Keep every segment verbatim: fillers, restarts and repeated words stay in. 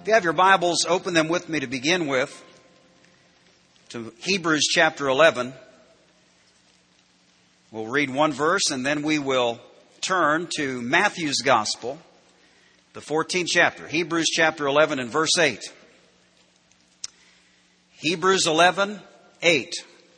If you have your Bibles, open them with me to begin with to Hebrews chapter eleven. We'll read one verse and then we will turn to Matthew's Gospel, the fourteenth chapter. Hebrews chapter eleven and verse eight. Hebrews eleven, eight.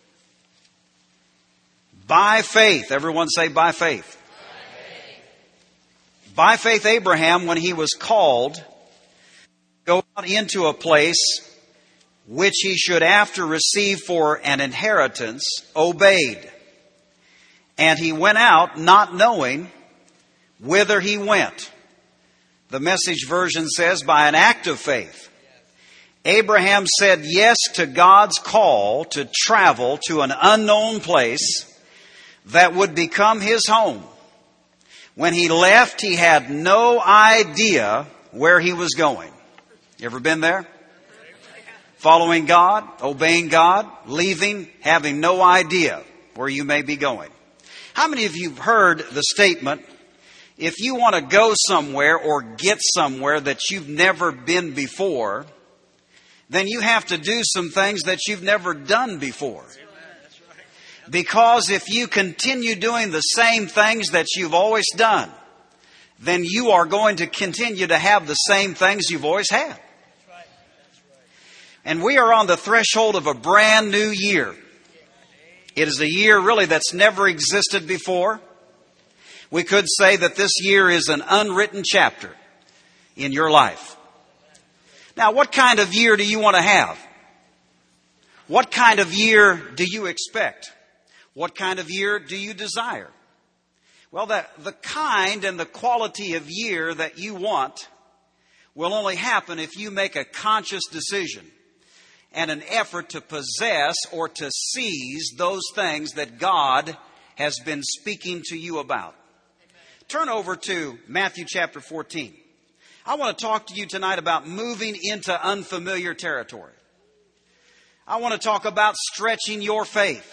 By faith, everyone say by faith. By faith. By faith Abraham, when he was called, go out into a place which he should after receive for an inheritance, obeyed. And he went out not knowing whither he went. The Message version says, by an act of faith. Abraham said yes to God's call to travel to an unknown place that would become his home. When he left, he had no idea where he was going. You ever been there? Following God, obeying God, leaving, having no idea where you may be going. How many of you have heard the statement, if you want to go somewhere or get somewhere that you've never been before, then you have to do some things that you've never done before. Because if you continue doing the same things that you've always done, then you are going to continue to have the same things you've always had. And we are on the threshold of a brand new year. It is a year really that's never existed before. We could say that this year is an unwritten chapter in your life. Now, what kind of year do you want to have? What kind of year do you expect? What kind of year do you desire? Well, the, the kind and the quality of year that you want will only happen if you make a conscious decision and an effort to possess or to seize those things that God has been speaking to you about. Turn over to Matthew chapter fourteen. I want to talk to you tonight about moving into unfamiliar territory. I want to talk about stretching your faith,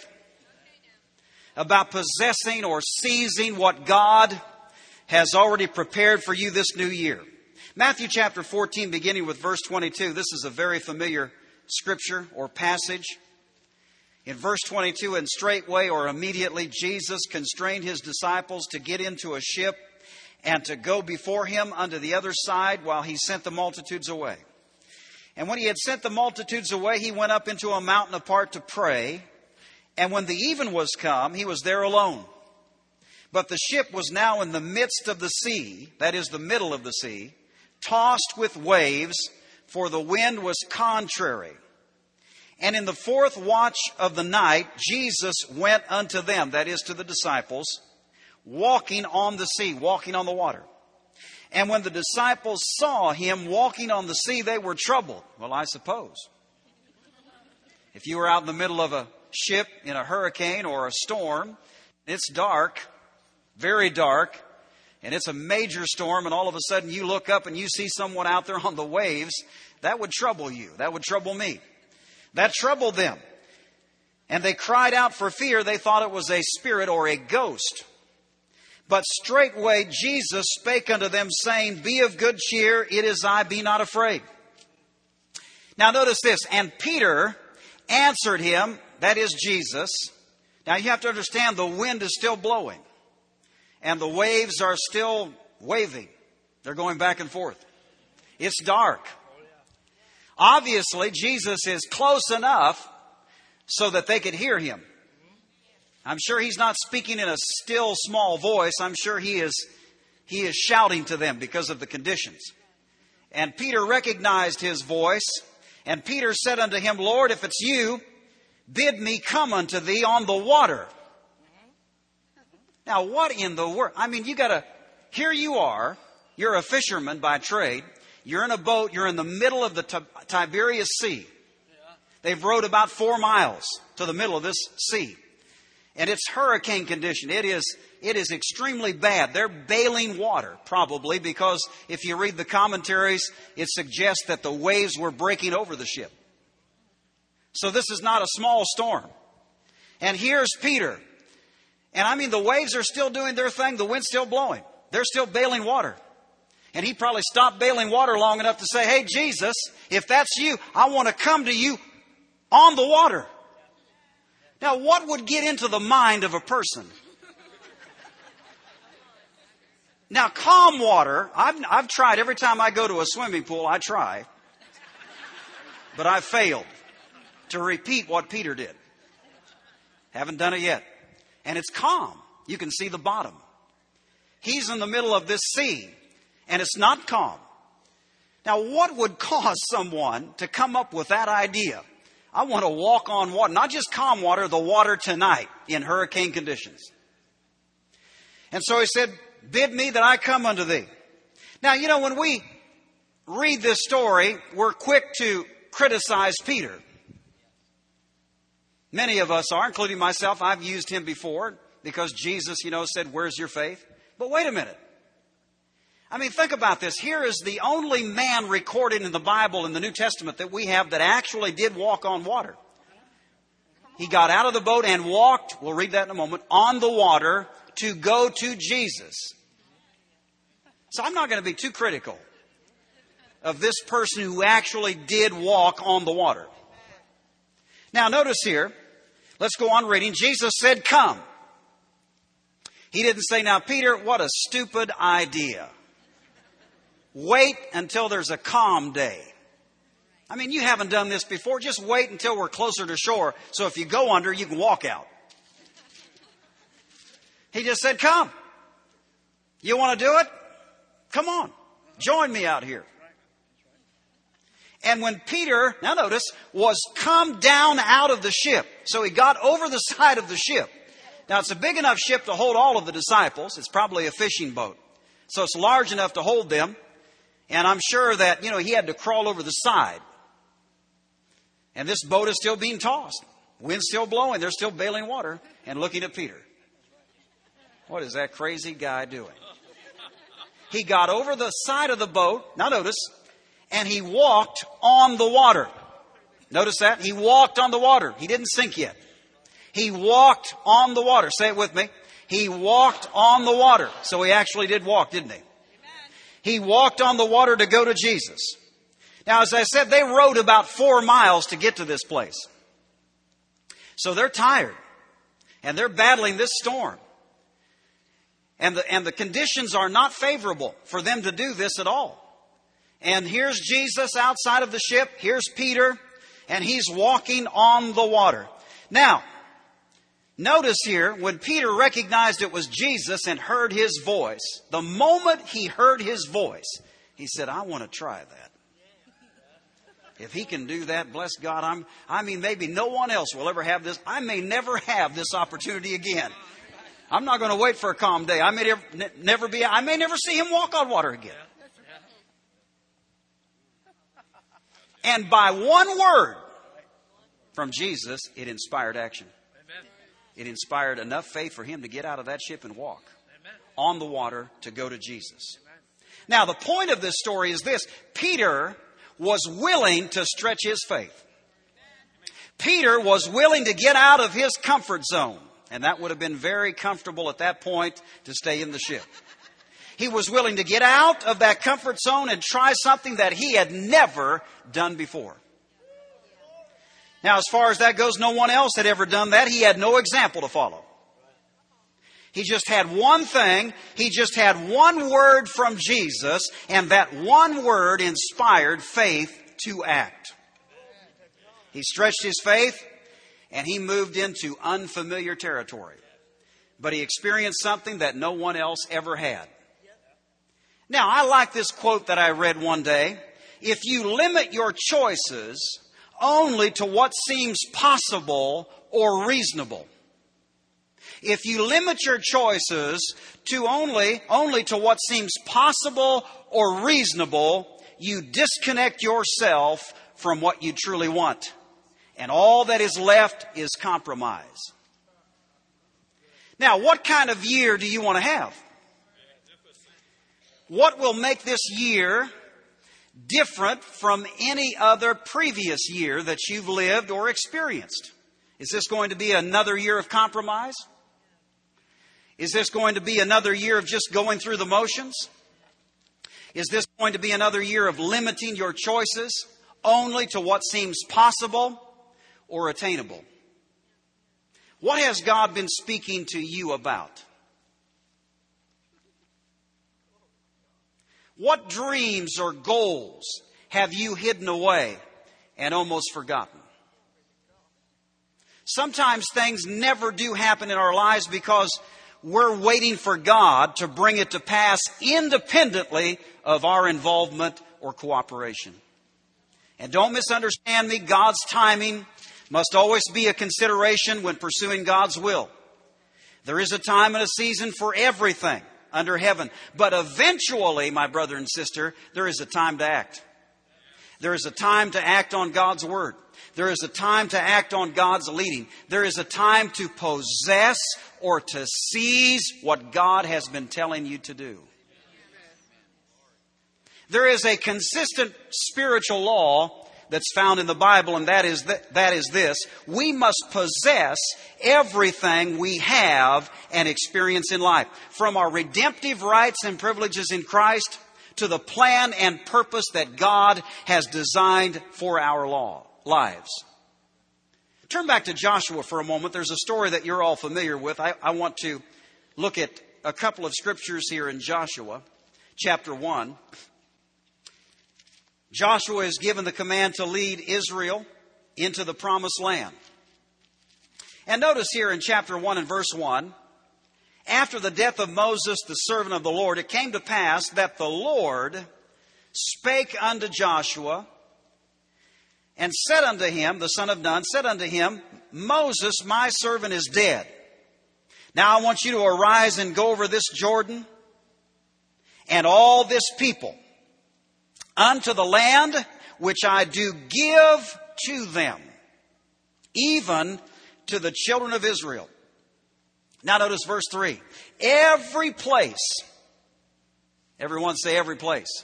about possessing or seizing what God has already prepared for you this new year. Matthew chapter fourteen, beginning with verse twenty-two. This is a very familiar scripture or passage. In verse twenty-two, and straightway or immediately Jesus constrained his disciples to get into a ship and to go before him unto the other side while he sent the multitudes away. And when he had sent the multitudes away, he went up into a mountain apart to pray. And when the even was come, he was there alone. But the ship was now in the midst of the sea, that is the middle of the sea, tossed with waves, for the wind was contrary. And in the fourth watch of the night, Jesus went unto them, that is to the disciples, walking on the sea, walking on the water. And when the disciples saw him walking on the sea, they were troubled. Well, I suppose. If you were out in the middle of a ship in a hurricane or a storm, it's dark, very dark, and it's a major storm, and all of a sudden you look up and you see someone out there on the waves, that would trouble you. That would trouble me. That troubled them. And they cried out for fear. They thought it was a spirit or a ghost. But straightway Jesus spake unto them, saying, Be of good cheer, it is I, be not afraid. Now notice this, and Peter answered him, that is Jesus. Now you have to understand the wind is still blowing. And the waves are still waving. They're going back and forth. It's dark. Obviously, Jesus is close enough so that they could hear him. I'm sure he's not speaking in a still, small voice. I'm sure he is, he is shouting to them because of the conditions. And Peter recognized his voice. And Peter said unto him, Lord, if it's you, bid me come unto thee on the water. Now, what in the world? I mean, you got to, here you are. You're a fisherman by trade. You're in a boat. You're in the middle of the Tiberias Sea. They've rowed about four miles to the middle of this sea. And it's hurricane condition. It is, it is extremely bad. They're bailing water, probably, because if you read the commentaries, it suggests that the waves were breaking over the ship. So this is not a small storm. And here's Peter. And I mean, the waves are still doing their thing. The wind's still blowing. They're still bailing water. And he probably stopped bailing water long enough to say, hey, Jesus, if that's you, I want to come to you on the water. Now, what would get into the mind of a person? Now, calm water, I've, I've tried every time I go to a swimming pool, I try. But I failed to repeat what Peter did. Haven't done it yet. And it's calm. You can see the bottom. He's in the middle of this sea, and it's not calm. Now, what would cause someone to come up with that idea? I want to walk on water, not just calm water, the water tonight in hurricane conditions. And so he said, bid me that I come unto thee. Now, you know, when we read this story, we're quick to criticize Peter. Many of us are, including myself. I've used him before because Jesus, you know, said, where's your faith? But wait a minute. I mean, think about this. Here is the only man recorded in the Bible in the New Testament that we have that actually did walk on water. He got out of the boat and walked, we'll read that in a moment, on the water to go to Jesus. So I'm not going to be too critical of this person who actually did walk on the water. Now notice here, let's go on reading. Jesus said, come. He didn't say, now Peter, what a stupid idea. Wait until there's a calm day. I mean, you haven't done this before. Just wait until we're closer to shore. So if you go under, you can walk out. He just said, come. You want to do it? Come on. Join me out here. And when Peter, now notice, was come down out of the ship. So he got over the side of the ship. Now it's a big enough ship to hold all of the disciples. It's probably a fishing boat. So it's large enough to hold them. And I'm sure that, you know, he had to crawl over the side. And this boat is still being tossed. Wind's still blowing. They're still bailing water and looking at Peter. What is that crazy guy doing? He got over the side of the boat. Now notice. And he walked on the water. Notice that? He walked on the water. He didn't sink yet. He walked on the water. Say it with me. He walked on the water. So he actually did walk, didn't he? He walked on the water to go to Jesus. Now, as I said, they rowed about four miles to get to this place. So they're tired. And they're battling this storm. And the, and the conditions are not favorable for them to do this at all. And here's Jesus outside of the ship. Here's Peter. And he's walking on the water. Now, notice here, when Peter recognized it was Jesus and heard his voice, the moment he heard his voice, he said, I want to try that. If he can do that, bless God, I'm, I mean, maybe no one else will ever have this. I may never have this opportunity again. I'm not going to wait for a calm day. I may never, never be, I may never see him walk on water again. And by one word from Jesus, it inspired action. It inspired enough faith for him to get out of that ship and walk on the water to go to Jesus. Now, the point of this story is this. Peter was willing to stretch his faith. Peter was willing to get out of his comfort zone. And that would have been very comfortable at that point to stay in the ship. He was willing to get out of that comfort zone and try something that he had never done before. Now, as far as that goes, no one else had ever done that. He had no example to follow. He just had one thing. He just had one word from Jesus, and that one word inspired faith to act. He stretched his faith, and he moved into unfamiliar territory. But he experienced something that no one else ever had. Now, I like this quote that I read one day. If you limit your choices only to what seems possible or reasonable, if you limit your choices to only, only to what seems possible or reasonable, you disconnect yourself from what you truly want. And all that is left is compromise. Now, what kind of year do you want to have? What will make this year different from any other previous year that you've lived or experienced? Is this going to be another year of compromise? Is this going to be another year of just going through the motions? Is this going to be another year of limiting your choices only to what seems possible or attainable? What has God been speaking to you about? What dreams or goals have you hidden away and almost forgotten? Sometimes things never do happen in our lives because we're waiting for God to bring it to pass independently of our involvement or cooperation. And don't misunderstand me, God's timing must always be a consideration when pursuing God's will. There is a time and a season for everything under heaven. But eventually, my brother and sister, there is a time to act. There is a time to act on God's word. There is a time to act on God's leading. There is a time to possess or to seize what God has been telling you to do. There is a consistent spiritual law that's found in the Bible, and that is th- that is this: we must possess everything we have and experience in life, from our redemptive rights and privileges in Christ to the plan and purpose that God has designed for our law, lives. Turn back to Joshua for a moment. There's a story that you're all familiar with. I, I want to look at a couple of scriptures here in Joshua chapter one. Joshua is given the command to lead Israel into the promised land. And notice here in chapter one and verse one, after the death of Moses, the servant of the Lord, it came to pass that the Lord spake unto Joshua and said unto him, the son of Nun, said unto him, Moses, my servant, is dead. Now I want you to arise and go over this Jordan and all this people unto the land which I do give to them, even to the children of Israel. Now notice verse three. Every place, everyone say every place.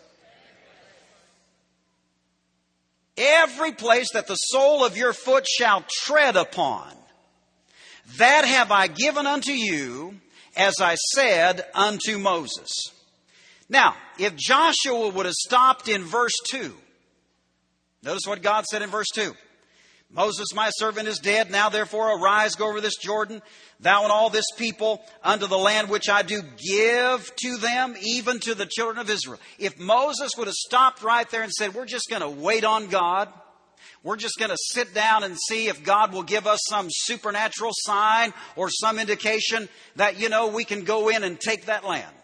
Every place that the sole of your foot shall tread upon, that have I given unto you, as I said unto Moses. Now, if Joshua would have stopped in verse two, notice what God said in verse two. Moses, my servant, is dead. Now, therefore, arise, go over this Jordan, thou and all this people, unto the land which I do give to them, even to the children of Israel. If Moses would have stopped right there and said, we're just going to wait on God. We're just going to sit down and see if God will give us some supernatural sign or some indication that, you know, we can go in and take that land.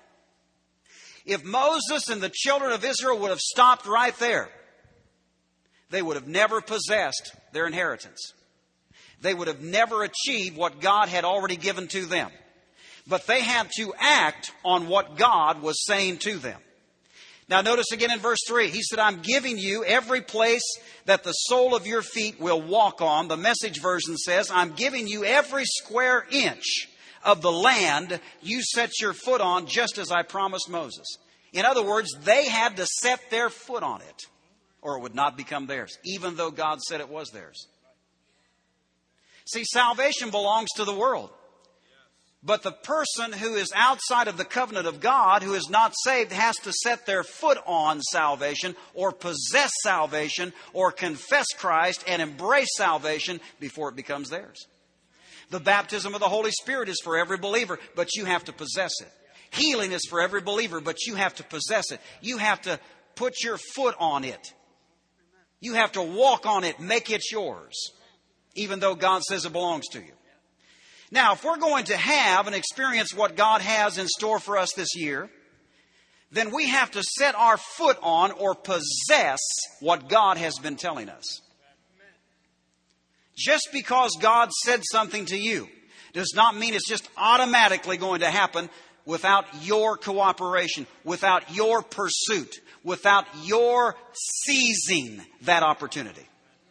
If Moses and the children of Israel would have stopped right there, they would have never possessed their inheritance. They would have never achieved what God had already given to them. But they had to act on what God was saying to them. Now notice again in verse three, he said, I'm giving you every place that the sole of your feet will walk on. The Message version says, I'm giving you every square inch of the land you set your foot on, just as I promised Moses. In other words, they had to set their foot on it, or it would not become theirs, even though God said it was theirs. See, salvation belongs to the world. But the person who is outside of the covenant of God, who is not saved, has to set their foot on salvation, or possess salvation, or confess Christ and embrace salvation before it becomes theirs. The baptism of the Holy Spirit is for every believer, but you have to possess it. Healing is for every believer, but you have to possess it. You have to put your foot on it. You have to walk on it, make it yours, even though God says it belongs to you. Now, if we're going to have and experience what God has in store for us this year, then we have to set our foot on or possess what God has been telling us. Just because God said something to you does not mean it's just automatically going to happen without your cooperation, without your pursuit, without your seizing that opportunity.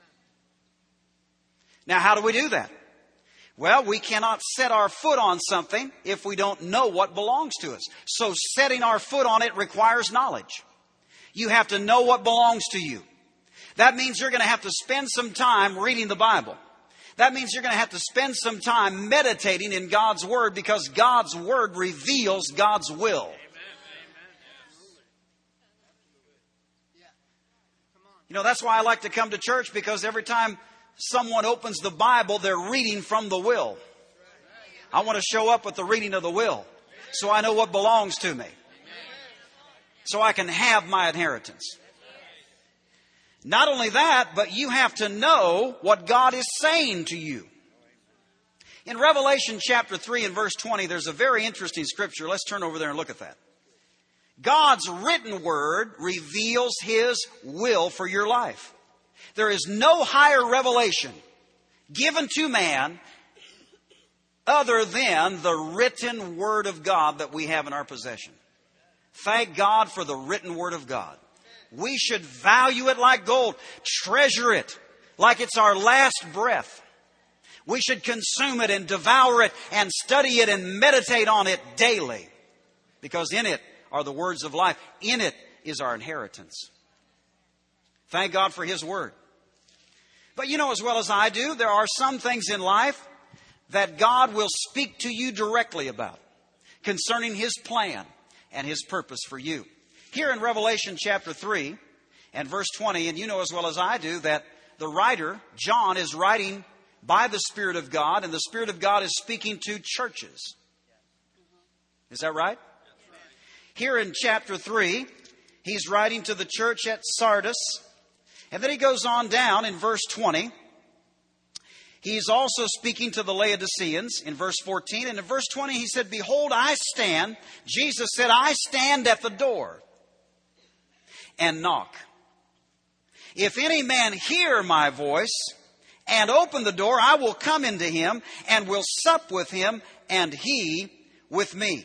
Now, how do we do that? Well, we cannot set our foot on something if we don't know what belongs to us. So setting our foot on it requires knowledge. You have to know what belongs to you. That means you're going to have to spend some time reading the Bible. That means you're going to have to spend some time meditating in God's Word, because God's Word reveals God's will. You know, that's why I like to come to church, because every time someone opens the Bible, they're reading from the will. I want to show up with the reading of the will so I know what belongs to me, so I can have my inheritance. Not only that, but you have to know what God is saying to you. In Revelation chapter three and verse twenty, there's a very interesting scripture. Let's turn over there and look at that. God's written word reveals His will for your life. There is no higher revelation given to man other than the written word of God that we have in our possession. Thank God for the written word of God. We should value it like gold, treasure it like it's our last breath. We should consume it and devour it and study it and meditate on it daily, because in it are the words of life. In it is our inheritance. Thank God for His word. But you know as well as I do, there are some things in life that God will speak to you directly about concerning His plan and His purpose for you. Here in Revelation chapter three and verse twenty, and you know as well as I do that the writer, John, is writing by the Spirit of God, and the Spirit of God is speaking to churches. Is that right? Here in chapter three, he's writing to the church at Sardis, and then he goes on down in verse twenty. He's also speaking to the Laodiceans in verse fourteen, and in verse twenty he said, "Behold, I stand," Jesus said, "I stand at the door and knock. If any man hear my voice and open the door, I will come into him and will sup with him, and he with me."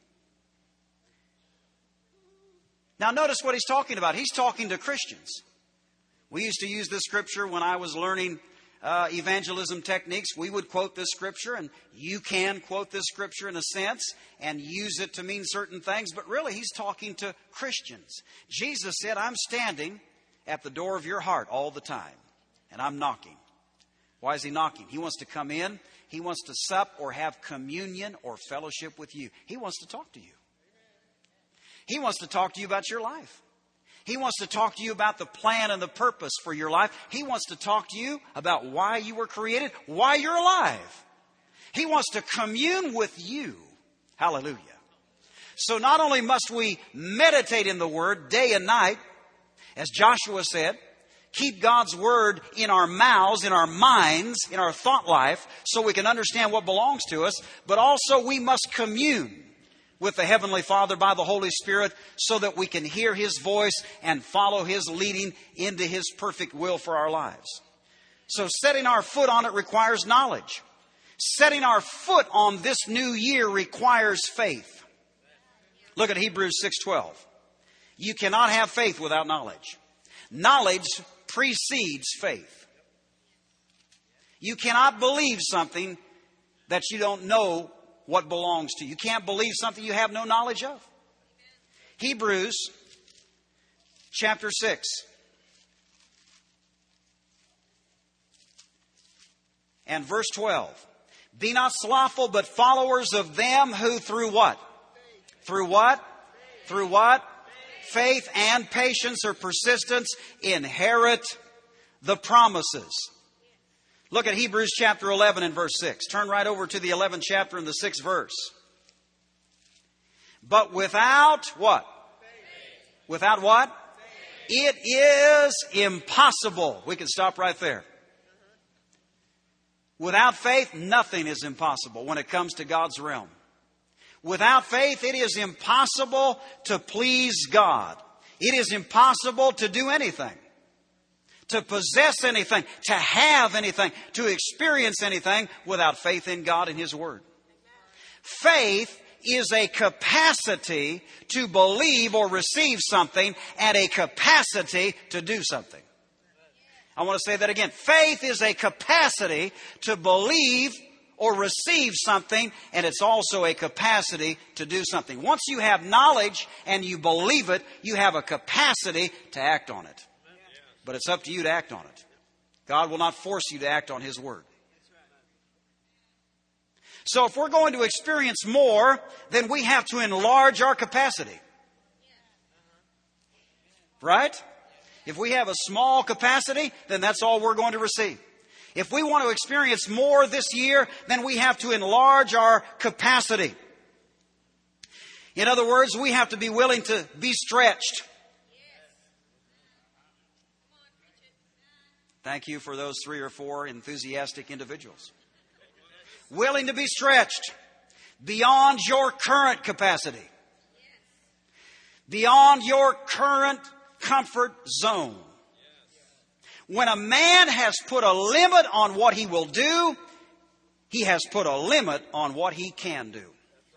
Now notice what he's talking about. He's talking to Christians. We used to use this scripture when I was learning uh, evangelism techniques. We would quote this scripture, and you can quote this scripture in a sense and use it to mean certain things. But really, he's talking to Christians. Jesus said, "I'm standing at the door of your heart all the time, and I'm knocking." Why is he knocking? He wants to come in. He wants to sup or have communion or fellowship with you. He wants to talk to you. He wants to talk to you about your life. He wants to talk to you about the plan and the purpose for your life. He wants to talk to you about why you were created, why you're alive. He wants to commune with you. Hallelujah. So not only must we meditate in the Word day and night, as Joshua said, keep God's Word in our mouths, in our minds, in our thought life, so we can understand what belongs to us, but also we must commune with the Heavenly Father by the Holy Spirit so that we can hear His voice and follow His leading into His perfect will for our lives. So setting our foot on it requires knowledge. Setting our foot on this new year requires faith. Look at Hebrews six twelve. You cannot have faith without knowledge. Knowledge precedes faith. You cannot believe something that you don't know what belongs to you. You can't believe something you have no knowledge of. Hebrews chapter six and verse twelve. Be not slothful, but followers of them who through what? Through what? Through what? Faith and patience or persistence inherit the promises. Look at Hebrews chapter eleven and verse six. Turn right over to the eleventh chapter and the sixth verse. But without what? Faith. Without what? Faith. It is impossible. We can stop right there. Without faith, nothing is impossible when it comes to God's realm. Without faith, it is impossible to please God. It is impossible to do anything, to possess anything, to have anything, to experience anything without faith in God and His Word. Faith is a capacity to believe or receive something and a capacity to do something. I want to say that again. Faith is a capacity to believe or receive something, and it's also a capacity to do something. Once you have knowledge and you believe it, you have a capacity to act on it. But it's up to you to act on it. God will not force you to act on His Word. So if we're going to experience more, then we have to enlarge our capacity. Right? If we have a small capacity, then that's all we're going to receive. If we want to experience more this year, then we have to enlarge our capacity. In other words, we have to be willing to be stretched. Thank you for those three or four enthusiastic individuals. Willing to be stretched beyond your current capacity. Beyond your current comfort zone. When a man has put a limit on what he will do, he has put a limit on what he can do.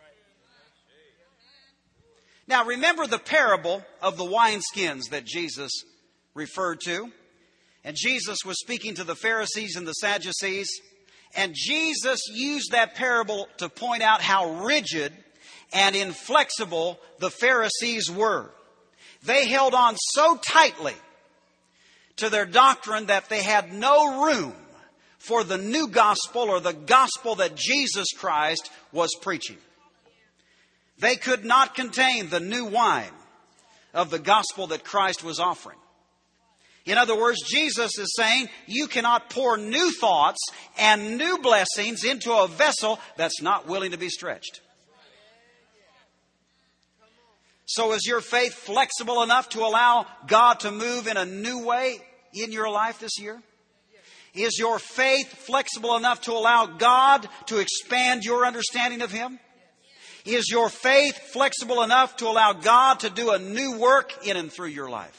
Now remember the parable of the wineskins that Jesus referred to. And Jesus was speaking to the Pharisees and the Sadducees. And Jesus used that parable to point out how rigid and inflexible the Pharisees were. They held on so tightly to their doctrine that they had no room for the new gospel or the gospel that Jesus Christ was preaching. They could not contain the new wine of the gospel that Christ was offering. In other words, Jesus is saying you cannot pour new thoughts and new blessings into a vessel that's not willing to be stretched. So is your faith flexible enough to allow God to move in a new way in your life this year? Is your faith flexible enough to allow God to expand your understanding of Him? Is your faith flexible enough to allow God to do a new work in and through your life?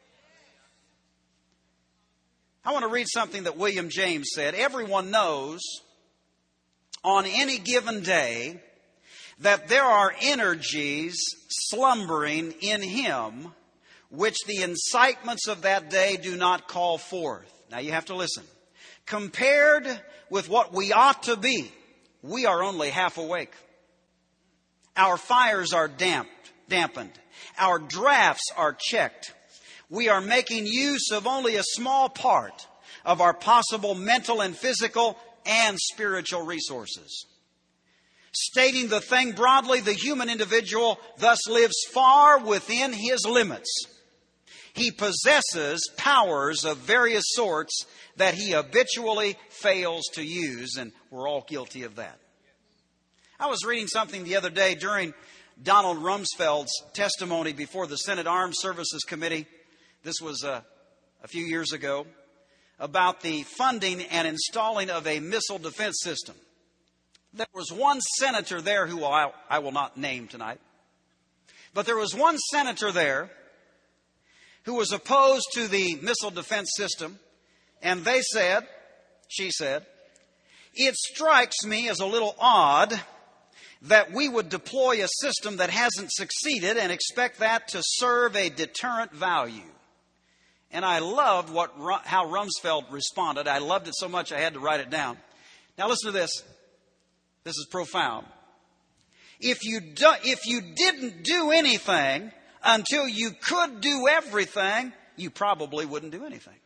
I want to read something that William James said. Everyone knows on any given day that there are energies slumbering in him which the incitements of that day do not call forth. Now you have to listen. Compared with what we ought to be, we are only half awake. Our fires are damped, dampened. Our drafts are checked. We are making use of only a small part of our possible mental and physical and spiritual resources. Stating the thing broadly, the human individual thus lives far within his limits. He possesses powers of various sorts that he habitually fails to use, and we're all guilty of that. I was reading something the other day during Donald Rumsfeld's testimony before the Senate Armed Services Committee. This was a, a few years ago, about the funding and installing of a missile defense system. There was one senator there who I, I will not name tonight, but there was one senator there who was opposed to the missile defense system, and they said, she said, "It strikes me as a little odd that we would deploy a system that hasn't succeeded and expect that to serve a deterrent value." And I loved what how Rumsfeld responded. I loved it so much I had to write it down. Now listen to this. This is profound. If you do, if you didn't do anything until you could do everything, you probably wouldn't do anything.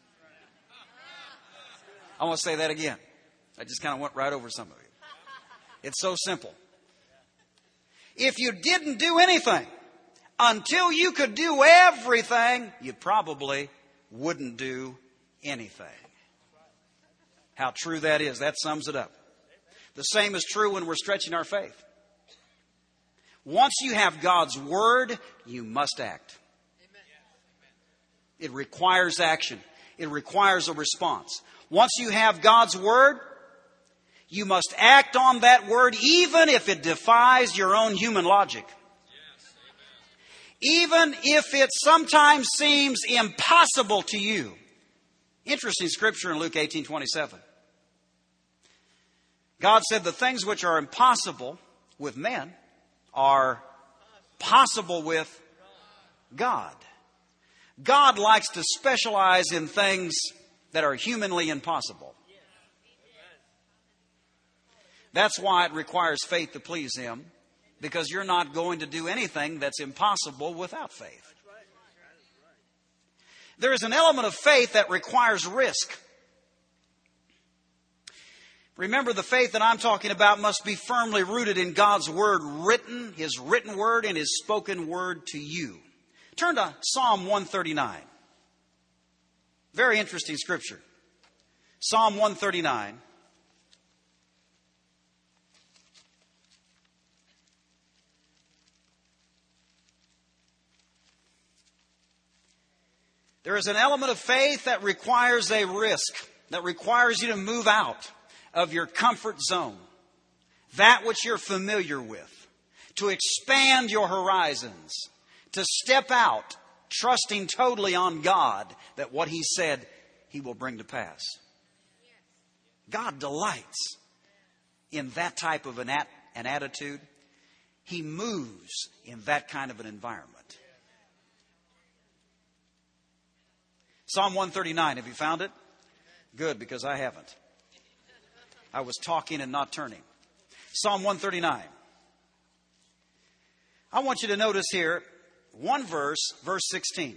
I want to say that again. I just kind of went right over some of it. It's so simple. If you didn't do anything until you could do everything, you probably wouldn't do anything. How true that is. That sums it up. The same is true when we're stretching our faith. Once you have God's Word, you must act. It requires action. It requires a response. Once you have God's Word, you must act on that Word even if it defies your own human logic. Even if it sometimes seems impossible to you. Interesting scripture in Luke eighteen twenty-seven. God said the things which are impossible with men are possible with God. God likes to specialize in things that are humanly impossible. That's why it requires faith to please Him, because you're not going to do anything that's impossible without faith. There is an element of faith that requires risk. Remember, the faith that I'm talking about must be firmly rooted in God's Word written, His written Word and His spoken Word to you. Turn to Psalm one thirty-nine. Very interesting scripture. Psalm one thirty-nine. There is an element of faith that requires a risk, that requires you to move out of your comfort zone, that which you're familiar with, to expand your horizons, to step out, trusting totally on God that what He said He will bring to pass. God delights in that type of an, at, an attitude. He moves in that kind of an environment. Psalm one thirty-nine, have you found it? Good, because I haven't. I was talking and not turning. Psalm one thirty-nine. I want you to notice here one verse, verse sixteen.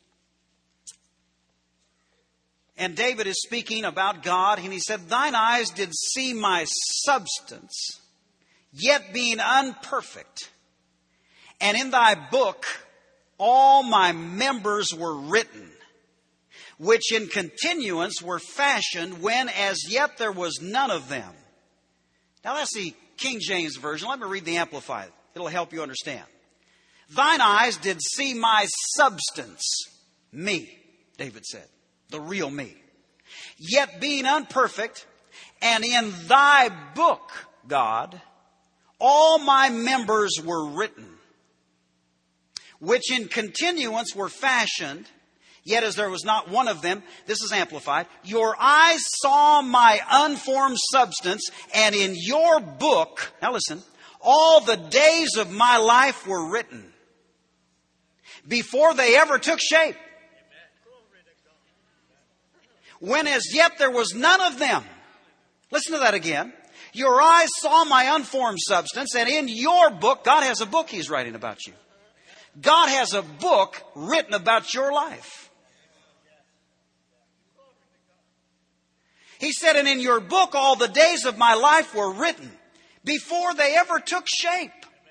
And David is speaking about God, and he said, "Thine eyes did see my substance, yet being unperfect. And in thy book all my members were written, which in continuance were fashioned, when as yet there was none of them." Now that's the King James Version. Let me read the Amplified. It'll help you understand. "Thine eyes did see my substance," me, David said, the real me, "yet being unperfect, and in thy book, God, all my members were written, which in continuance were fashioned, yet as there was not one of them," this is Amplified, "your eyes saw my unformed substance, and in your book," now listen, "all the days of my life were written, before they ever took shape, when as yet there was none of them." Listen to that again. "Your eyes saw my unformed substance, and in your book," God has a book He's writing about you. God has a book written about your life. He said, "And in your book all the days of my life were written, before they ever took shape,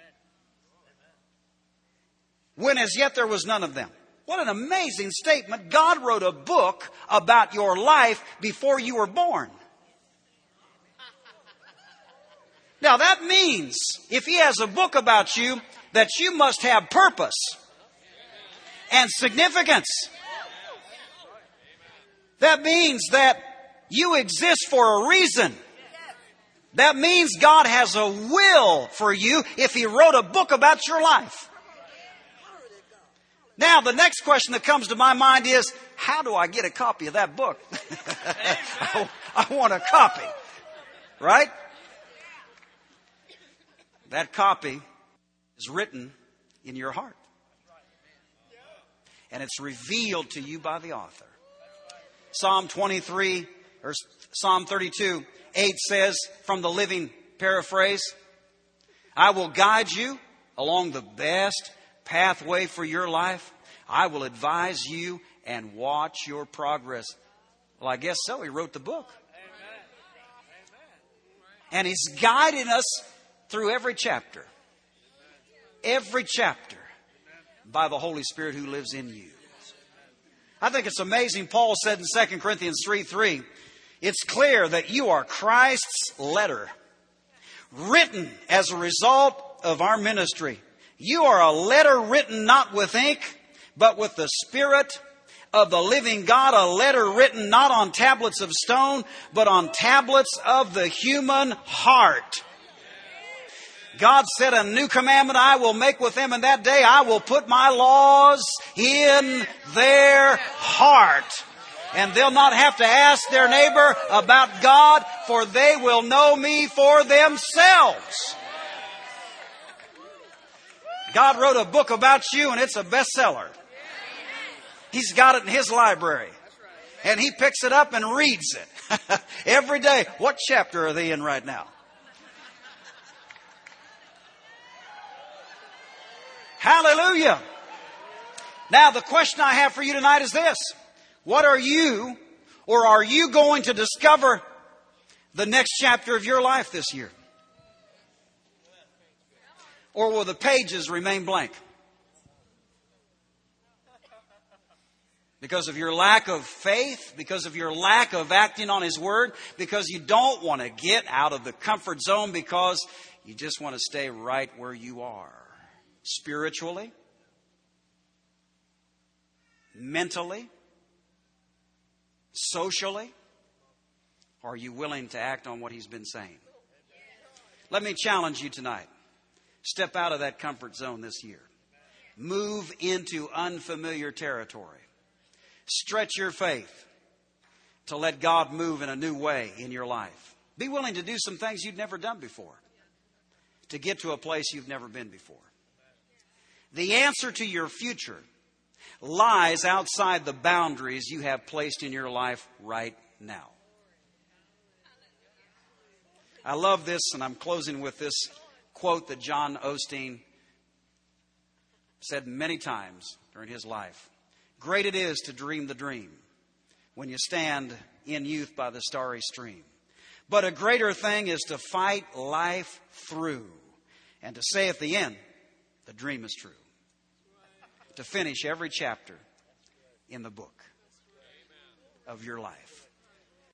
when as yet there was none of them." What an amazing statement. God wrote a book about your life before you were born. Now that means, if He has a book about you, that you must have purpose and significance. That means that you exist for a reason. That means God has a will for you if He wrote a book about your life. Now, the next question that comes to my mind is, how do I get a copy of that book? I, I want a copy, right? That copy is written in your heart. And it's revealed to you by the author. Psalm twenty-three, or Psalm thirty-two, eight says, from the Living Paraphrase, "I will guide you along the best pathway for your life. I will advise you and watch your progress." Well, I guess so. He wrote the book. And He's guiding us through every chapter. Every chapter. By the Holy Spirit who lives in you. I think it's amazing. Paul said in Second Corinthians three three, "It's clear that you are Christ's letter, written as a result of our ministry. You are a letter written not with ink, but with the Spirit of the living God, a letter written not on tablets of stone, but on tablets of the human heart." God said, "A new commandment I will make with them in that day. I will put my laws in their heart. And they'll not have to ask their neighbor about God, for they will know me for themselves." God wrote a book about you, and it's a bestseller. He's got it in His library. And He picks it up and reads it every day. What chapter are they in right now? Hallelujah. Now, the question I have for you tonight is this. What are you, or are you going to discover the next chapter of your life this year? Or will the pages remain blank? Because of your lack of faith, because of your lack of acting on His Word, because you don't want to get out of the comfort zone, because you just want to stay right where you are. Spiritually, mentally, socially, are you willing to act on what He's been saying? Let me challenge you tonight. Step out of that comfort zone this year. Move into unfamiliar territory. Stretch your faith to let God move in a new way in your life. Be willing to do some things you've never done before to get to a place you've never been before. The answer to your future lies outside the boundaries you have placed in your life right now. I love this, and I'm closing with this quote that John Osteen said many times during his life. Great it is to dream the dream when you stand in youth by the starry stream. But a greater thing is to fight life through and to say at the end, the dream is true. To finish every chapter in the book of your life.